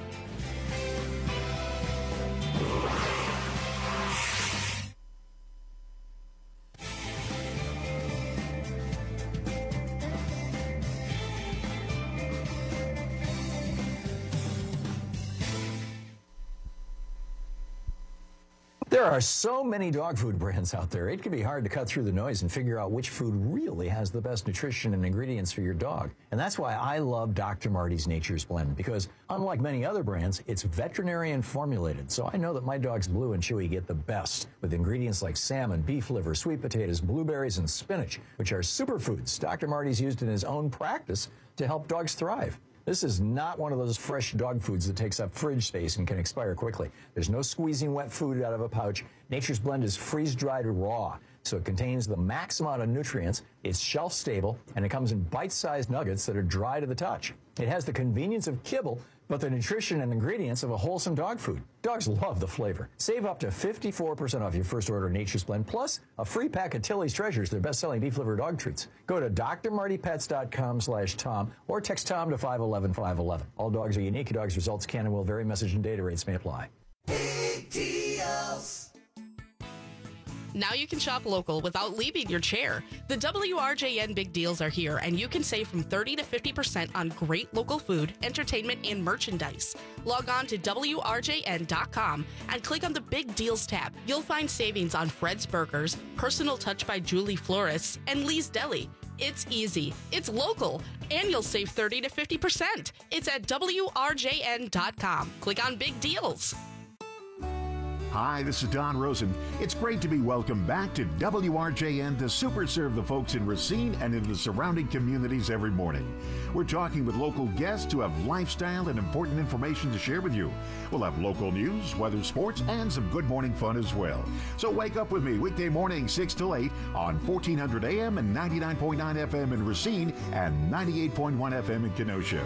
There are so many dog food brands out there, it can be hard to cut through the noise and figure out which food really has the best nutrition and ingredients for your dog. And that's why I love Dr. Marty's Nature's Blend, because unlike many other brands, it's veterinarian formulated. So I know that my dogs Blue and Chewy get the best with ingredients like salmon, beef liver, sweet potatoes, blueberries, and spinach, which are superfoods Dr. Marty's used in his own practice to help dogs thrive. This is not one of those fresh dog foods that takes up fridge space and can expire quickly. There's no squeezing wet food out of a pouch. Nature's Blend is freeze-dried raw, so it contains the max amount of nutrients, it's shelf-stable, and it comes in bite-sized nuggets that are dry to the touch. It has the convenience of kibble, but the nutrition and ingredients of a wholesome dog food. Dogs love the flavor. Save up to 54% off your first order of Nature's Blend, plus a free pack of Tilly's Treasures, their best-selling beef liver dog treats. Go to drmartypets.com/Tom or text Tom to 511-511. All dogs are unique. Your dog's results can and will vary. Message and data rates may apply.
Big deals.
Now you can shop local without leaving your chair. The WRJN Big Deals are here, and you can save from 30 to 50% on great local food, entertainment, and merchandise. Log on to WRJN.com and click on the Big Deals tab. You'll find savings on Fred's Burgers, Personal Touch by Julie Flores, and Lee's Deli. It's easy, it's local, and you'll save 30 to 50%. It's at WRJN.com. Click on Big Deals.
Hi, this is Don Rosen. It's great to be welcomed back to WRJN to super serve the folks in Racine and in the surrounding communities every morning. We're talking with local guests who have lifestyle and important information to share with you. We'll have local news, weather, sports, and some good morning fun as well. So wake up with me weekday morning 6 till 8 on 1400 AM and 99.9 FM in Racine and 98.1 FM in Kenosha.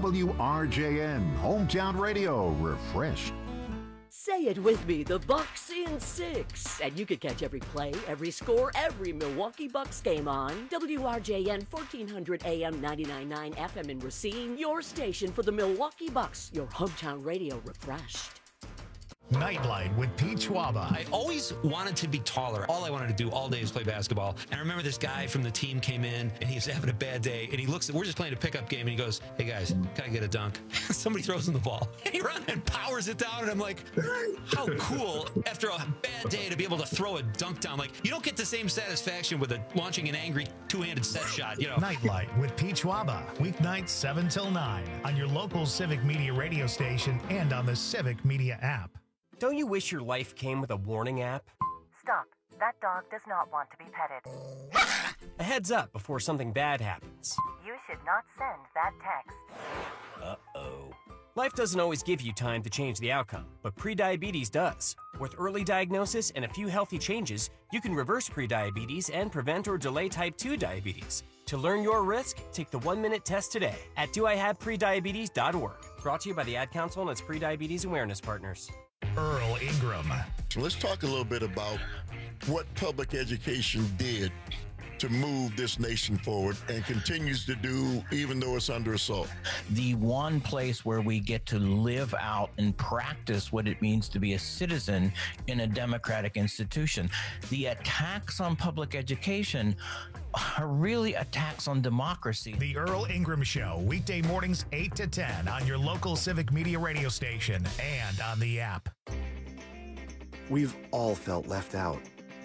WRJN, Hometown Radio, refreshed.
Say it with me, the Bucks in 6. And you can catch every play, every score, every Milwaukee Bucks game on WRJN 1400 AM 99.9 FM in Racine, your station for the Milwaukee Bucks, your hometown radio refreshed.
Nightlight with Pete Schwaba.
I always wanted to be taller. All I wanted to do all day was play basketball. And I remember this guy from the team came in, and he was having a bad day. And he looks at, we're just playing a pickup game, and he goes, "Hey guys, can I get a dunk?" Somebody throws him the ball. And he runs and powers it down. And I'm like, how cool after a bad day to be able to throw a dunk down. Like, you don't get the same satisfaction with launching an angry two-handed set shot, you know.
Nightlight with Pete Schwaba. Weeknights 7 till 9 on your local Civic Media radio station and on the Civic Media app.
Don't you wish your life came with a warning app?
Stop. That dog does not want to be petted.
A heads up before something bad happens.
You should not send that text.
Uh-oh. Life doesn't always give you time to change the outcome, but prediabetes does. With early diagnosis and a few healthy changes, you can reverse prediabetes and prevent or delay type 2 diabetes. To learn your risk, take the 1-minute test today at doihaveprediabetes.org. Brought to you by the Ad Council and its prediabetes awareness partners.
Earl Ingram.
So let's talk a little bit about what public education did to move this nation forward and continues to do even though it's under assault.
The one place where we get to live out and practice what it means to be a citizen in a democratic institution. The attacks on public education are really attacks on democracy.
The Earl Ingram Show, weekday mornings 8 to 10 on your local Civic Media radio station and on the app.
We've all felt left out.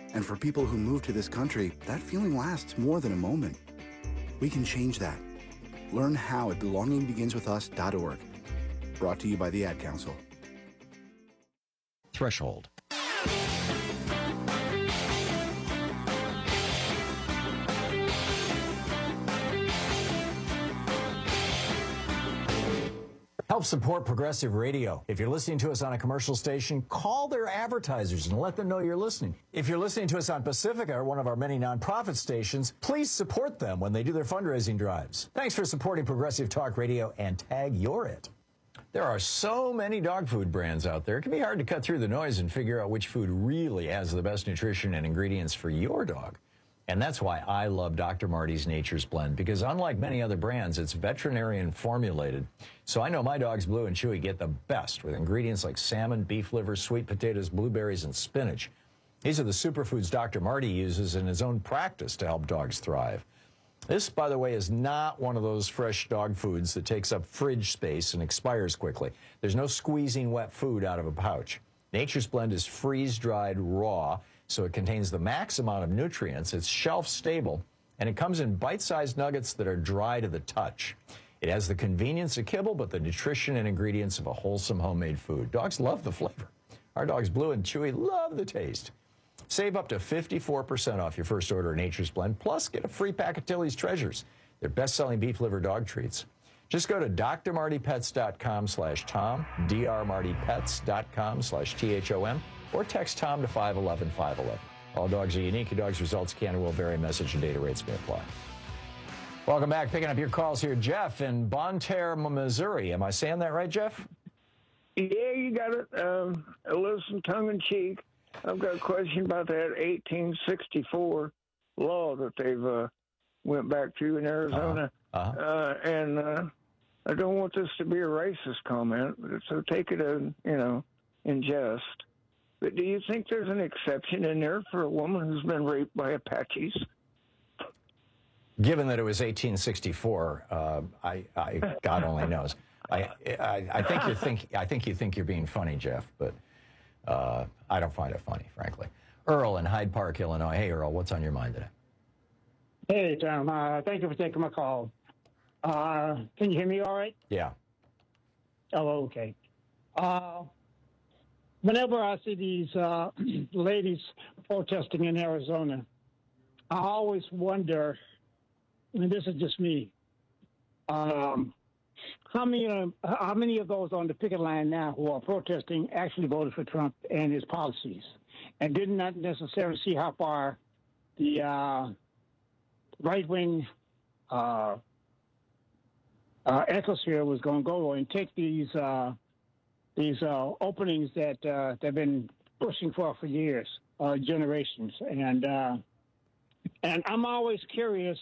And for people who move to this country, that feeling lasts more than a moment. We can change that. Learn how at belongingbeginswithus.org. Brought to you by the Ad Council.
Threshold. Help support Progressive Radio. If you're listening to us on a commercial station, call their advertisers and let them know you're listening. If you're listening to us on Pacifica, or one of our many nonprofit stations, please support them when they do their fundraising drives. Thanks for supporting Progressive Talk Radio, and tag you're it. There are so many dog food brands out there, it can be hard to cut through the noise and figure out which food really has the best nutrition and ingredients for your dog. And that's why I love Dr. Marty's Nature's Blend, because unlike many other brands, it's veterinarian formulated. So I know my dogs, Blue and Chewy, get the best with ingredients like salmon, beef liver, sweet potatoes, blueberries, and spinach. These are the superfoods Dr. Marty uses in his own practice to help dogs thrive. This, by the way, is not one of those fresh dog foods that takes up fridge space and expires quickly. There's no squeezing wet food out of a pouch. Nature's Blend is freeze-dried raw, so it contains the max amount of nutrients, it's shelf-stable, and it comes in bite-sized nuggets that are dry to the touch. It has the convenience of kibble, but the nutrition and ingredients of a wholesome homemade food. Dogs love the flavor. Our dogs, Blue and Chewy, love the taste. Save up to 54% off your first order of Nature's Blend, plus get a free pack of Tilly's Treasures, their best-selling beef liver dog treats. Just go to drmartypets.com/Tom, drmartypets.com/THOM, or text Tom to 511-511. All dogs are unique. Your dog's results can and will vary. Message and data rates may apply. Welcome back. Picking up your calls here. Jeff in Bonne Terre, Missouri. Am I saying that right, Jeff?
Yeah, you got it. A little some tongue-in-cheek. I've got a question about that 1864 law that they've went back to in Arizona. And I don't want this to be a racist comment, so take it in jest. But do you think there's an exception in there for a woman who's been raped by Apaches?
Given that it was 1864, God only knows. I think you think you're being funny, Jeff, but I don't find it funny, frankly. Earl in Hyde Park, Illinois. Hey, Earl, what's on your mind today?
Hey, Tom. Thank you for taking my call. Can you hear me all right?
Yeah.
Oh, okay. Whenever I see these ladies protesting in Arizona, I always wonder, and this is just me, how many of those on the picket line now who are protesting actually voted for Trump and his policies and did not necessarily see how far the right-wing ecosphere was going to go and take these openings that they've been pushing for years, generations, and I'm always curious.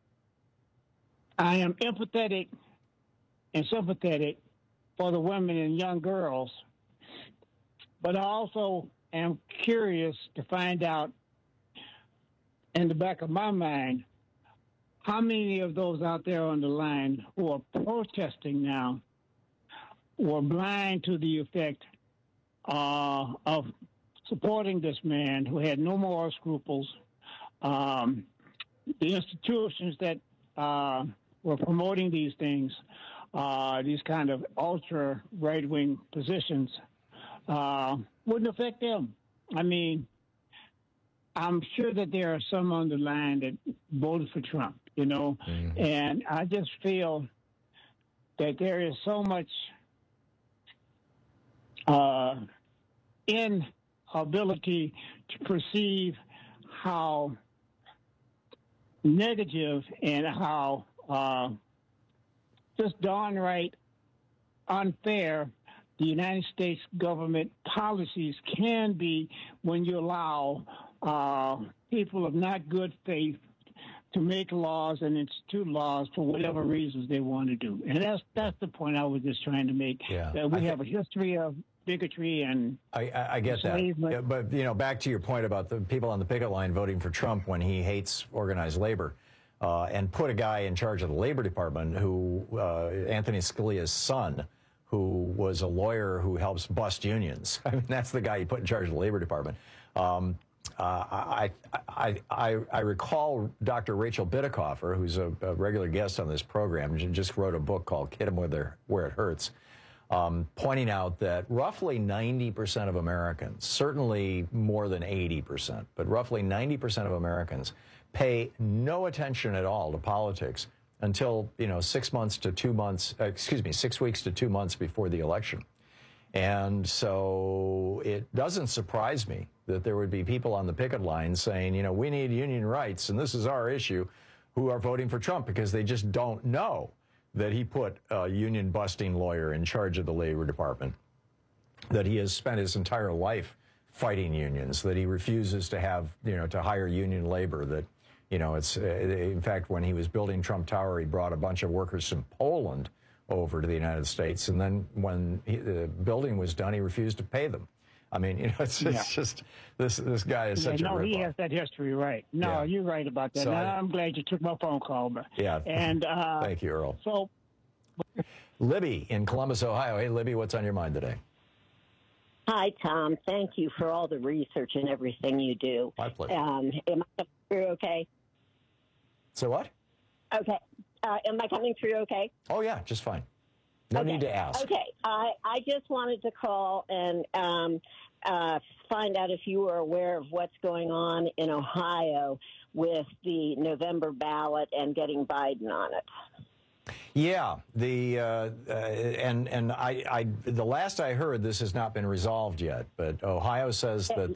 I am empathetic and sympathetic for the women and young girls, but I also am curious to find out in the back of my mind how many of those out there on the line who are protesting now were blind to the effect of supporting this man who had no moral scruples. The institutions that were promoting these things, these kind of ultra right-wing positions, wouldn't affect them. I mean, I'm sure that there are some on the line that voted for Trump, and I just feel that there is so much inability to perceive how negative and how just downright unfair the United States government policies can be when you allow people of not good faith to make laws and institute laws for whatever reasons they want to do. And that's the point I was just trying to make.
Yeah.
That we have a history of bigotry and
I get that. Yeah, but back to your point about the people on the picket line voting for Trump when he hates organized labor, and put a guy in charge of the Labor Department who Anthony Scalia's son, who was a lawyer who helps bust unions. I mean, that's the guy you put in charge of the Labor Department. I recall Dr. Rachel Bitecofer, who's a regular guest on this program, just wrote a book called "Hit 'Em Where It Hurts," pointing out that roughly 90% of Americans, certainly more than 80%, but roughly 90% of Americans pay no attention at all to politics until 6 weeks to 2 months before the election. And so it doesn't surprise me that there would be people on the picket line saying, we need union rights and this is our issue, who are voting for Trump because they just don't know that he put a union-busting lawyer in charge of the Labor Department, that he has spent his entire life fighting unions, that he refuses to have, to hire union labor, that, it's, in fact, when he was building Trump Tower, he brought a bunch of workers from Poland over to the United States. And then when the building was done, he refused to pay them. I mean, it's just, this guy is such a rip-off.
He has that history right. No, you're right about that. So I'm glad you took my phone call. And
thank you, Earl.
So,
Libby in Columbus, Ohio. Hey, Libby, what's on your mind today?
Hi, Tom. Thank you for all the research and everything you do.
My pleasure.
Am I coming through okay?
So what?
Okay. Am I coming through okay?
Oh, yeah, just fine. No need to ask.
Okay. I just wanted to call and find out if you were aware of what's going on in Ohio with the November ballot and getting Biden on it.
Yeah, and I the last I heard, this has not been resolved yet, but Ohio says that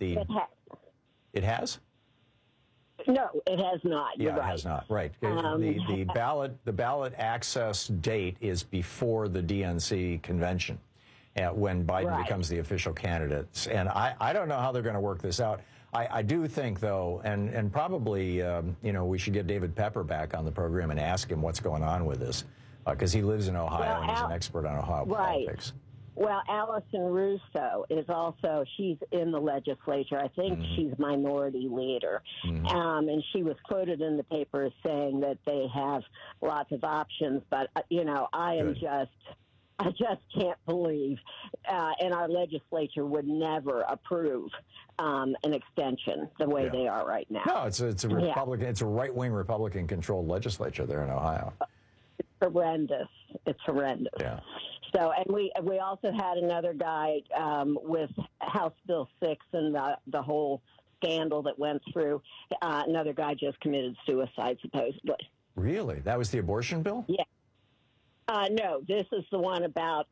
it has?
No, it has not. You're right.
It has not. Right. The ballot access date is before the DNC convention, when Biden becomes the official candidate. And I don't know how they're going to work this out. I do think, though, and probably we should get David Pepper back on the program and ask him what's going on with this, because he lives in Ohio and he's an expert on Ohio politics.
Well, Allison Russo is also, she's in the legislature. I think she's minority leader. And she was quoted in the paper as saying that they have lots of options. But, I just can't believe, and our legislature would never approve an extension the way they are right now.
No, it's a Republican, it's a right-wing Republican-controlled legislature there in Ohio.
It's horrendous. It's horrendous.
Yeah.
So, and we also had another guy with House Bill 6 and the whole scandal that went through. Another guy just committed suicide, supposedly.
Really? That was the abortion bill?
Yeah. No, this is the one about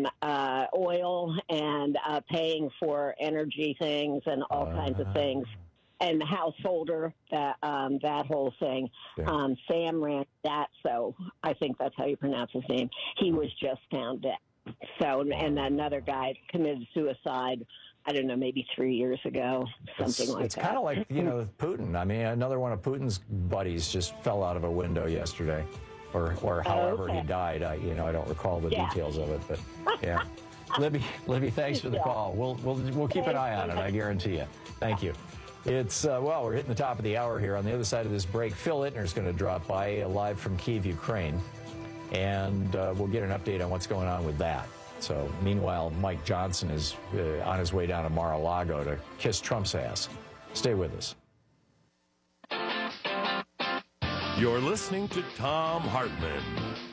oil and paying for energy things and all kinds of things. And the householder, that whole thing.
Yeah.
Sam ran that, so I think that's how you pronounce his name. He was just found dead. So, and another guy committed suicide, I don't know, maybe 3 years ago, something like that.
It's kind of like, Putin. I mean, another one of Putin's buddies just fell out of a window yesterday, or however he died. I don't recall the details of it, but yeah. Libby, thanks for the call. We'll keep an eye on it, I guarantee you. Thank you. It's, we're hitting the top of the hour here. On the other side of this break, Phil Ittner's going to drop by live from Kyiv, Ukraine, and we'll get an update on what's going on with that. So, meanwhile, Mike Johnson is on his way down to Mar-a-Lago to kiss Trump's ass. Stay with us.
You're listening to Thom Hartmann.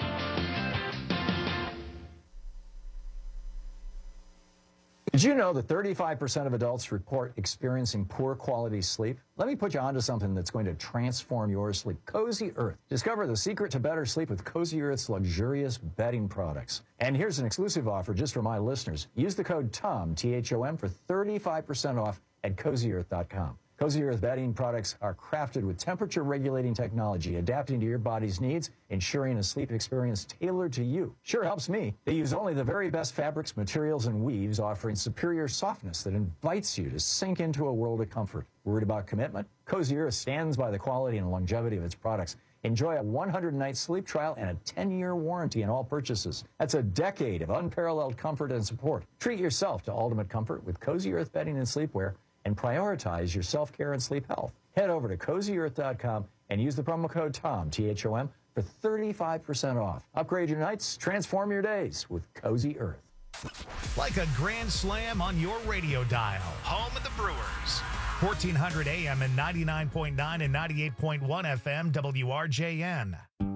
Did you know that 35% of adults report experiencing poor quality sleep? Let me put you onto something that's going to transform your sleep. Cozy Earth. Discover the secret to better sleep with Cozy Earth's luxurious bedding products. And here's an exclusive offer just for my listeners. Use the code TOM, T-H-O-M, for 35% off at CozyEarth.com. Cozy Earth bedding products are crafted with temperature-regulating technology, adapting to your body's needs, ensuring a sleep experience tailored to you. Sure helps me. They use only the very best fabrics, materials, and weaves, offering superior softness that invites you to sink into a world of comfort. Worried about commitment? Cozy Earth stands by the quality and longevity of its products. Enjoy a 100-night sleep trial and a 10-year warranty on all purchases. That's a decade of unparalleled comfort and support. Treat yourself to ultimate comfort with Cozy Earth bedding and sleepwear, and prioritize your self-care and sleep health. Head over to CozyEarth.com and use the promo code TOM, T-H-O-M, for 35% off. Upgrade your nights, transform your days with Cozy Earth.
Like a grand slam on your radio dial. Home of the Brewers. 1400 AM and 99.9 and 98.1 FM WRJN.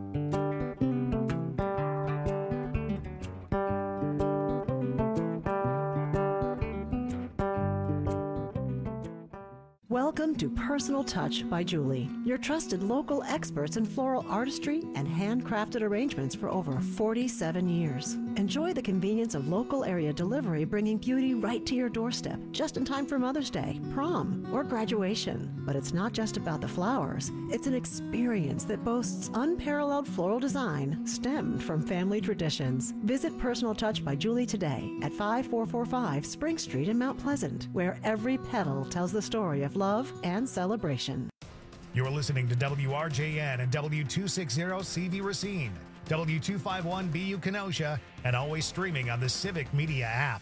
Welcome to Personal Touch by Julie, your trusted local experts in floral artistry and handcrafted arrangements for over 47 years. Enjoy the convenience of local area delivery, bringing beauty right to your doorstep, just in time for Mother's Day, prom, or graduation. But it's not just about the flowers. It's an experience that boasts unparalleled floral design stemmed from family traditions. Visit Personal Touch by Julie today at 5445 Spring Street in Mount Pleasant, where every petal tells the story of love and celebration.
You're listening to WRJN and W260CV Racine, W251BU Kenosha, and always streaming on the Civic Media app.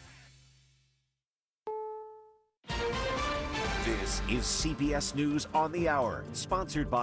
This is CBS News on the Hour, sponsored by